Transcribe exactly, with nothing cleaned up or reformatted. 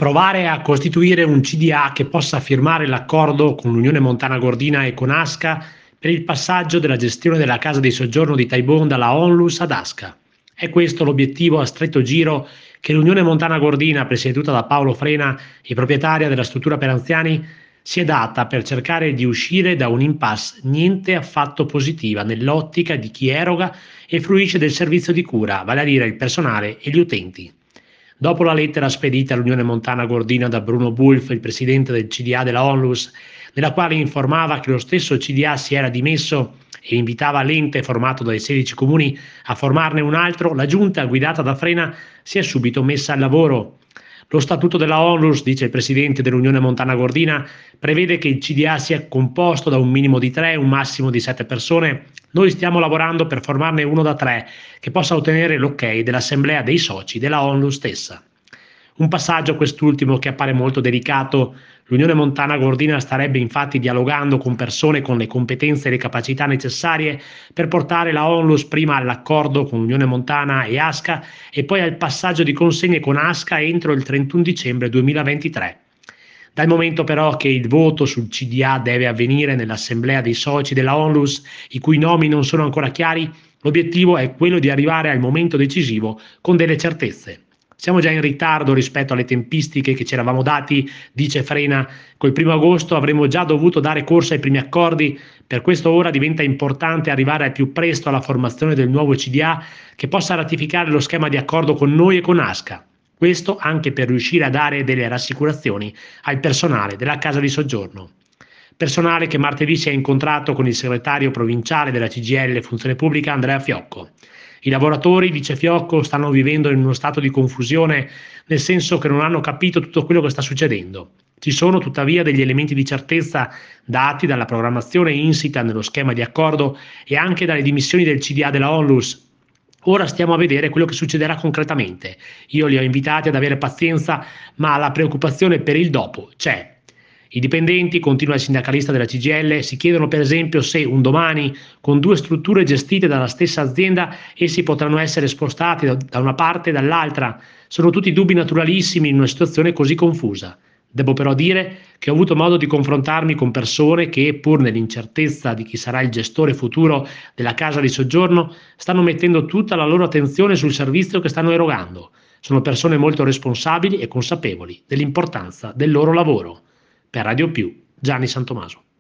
Provare a costituire un C D A che possa firmare l'accordo con l'Unione Montana Gordina e con ASCA per il passaggio della gestione della casa di soggiorno di Taibon dalla Onlus ad ASCA. È questo l'obiettivo a stretto giro che l'Unione Montana Gordina, presieduta da Paolo Frena e proprietaria della struttura per anziani, si è data per cercare di uscire da un impasse niente affatto positiva nell'ottica di chi eroga e fruisce del servizio di cura, vale a dire il personale e gli utenti. Dopo la lettera spedita all'Unione Montana Gordina da Bruno Bulff, il presidente del C D A della Onlus, nella quale informava che lo stesso C D A si era dimesso e invitava l'ente formato dai sedici comuni a formarne un altro, la giunta guidata da Frena si è subito messa al lavoro. Lo statuto della Onlus, dice il presidente dell'Unione Montana Gordina, prevede che il C D A sia composto da un minimo di tre e un massimo di sette persone. Noi stiamo lavorando per formarne uno da tre, che possa ottenere l'ok dell'assemblea dei soci della Onlus stessa. Un passaggio quest'ultimo che appare molto delicato. L'Unione Montana Gordina starebbe infatti dialogando con persone con le competenze e le capacità necessarie per portare la Onlus prima all'accordo con l'Unione Montana e ASCA e poi al passaggio di consegne con ASCA entro il trentuno dicembre duemilaventitré. Dal momento però che il voto sul C D A deve avvenire nell'assemblea dei soci della Onlus, i cui nomi non sono ancora chiari, l'obiettivo è quello di arrivare al momento decisivo con delle certezze. Siamo già in ritardo rispetto alle tempistiche che ci eravamo dati, dice Frena. Col primo agosto avremmo già dovuto dare corso ai primi accordi, per questo ora diventa importante arrivare al più presto alla formazione del nuovo C D A che possa ratificare lo schema di accordo con noi e con ASCA. Questo anche per riuscire a dare delle rassicurazioni al personale della casa di soggiorno. Personale che martedì si è incontrato con il segretario provinciale della C G I L Funzione Pubblica Andrea Fiocco. I lavoratori, dice Fiocco, stanno vivendo in uno stato di confusione, nel senso che non hanno capito tutto quello che sta succedendo. Ci sono tuttavia degli elementi di certezza dati dalla programmazione insita nello schema di accordo e anche dalle dimissioni del C D A della Onlus. Ora stiamo a vedere quello che succederà concretamente. Io li ho invitati ad avere pazienza, ma la preoccupazione per il dopo c'è. I dipendenti, continua il sindacalista della C G I L, si chiedono per esempio se un domani, con due strutture gestite dalla stessa azienda, essi potranno essere spostati da una parte e dall'altra. Sono tutti dubbi naturalissimi in una situazione così confusa. Devo però dire che ho avuto modo di confrontarmi con persone che, pur nell'incertezza di chi sarà il gestore futuro della casa di soggiorno, stanno mettendo tutta la loro attenzione sul servizio che stanno erogando. Sono persone molto responsabili e consapevoli dell'importanza del loro lavoro. Per Radio Più, Gianni Santomaso.